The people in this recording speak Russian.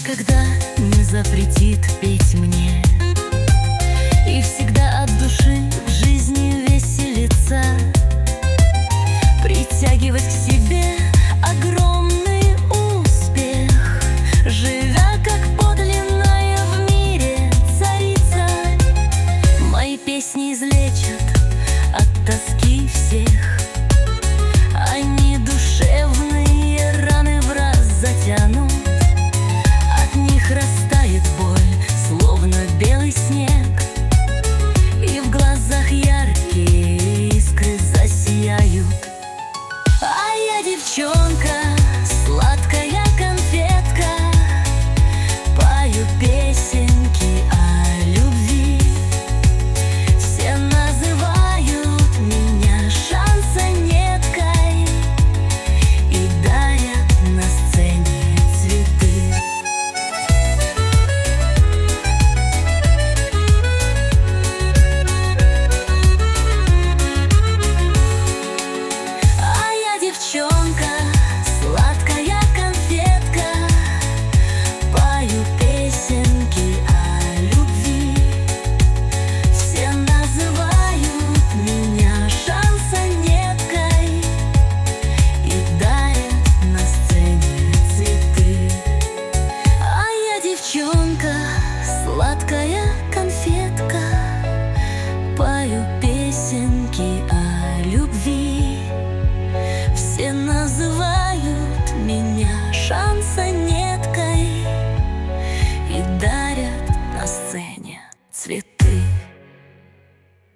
никогда не запретит петь мне и всегда от души в жизни веселиться, притягивать к себе огромный успех, живя как подлинная в мире царица. Мои песни излечат от тоски всех, они душевные раны в раз затянут, от них растает боль, словно белый снег, и в глазах яркие искры засияют. А я девчонка,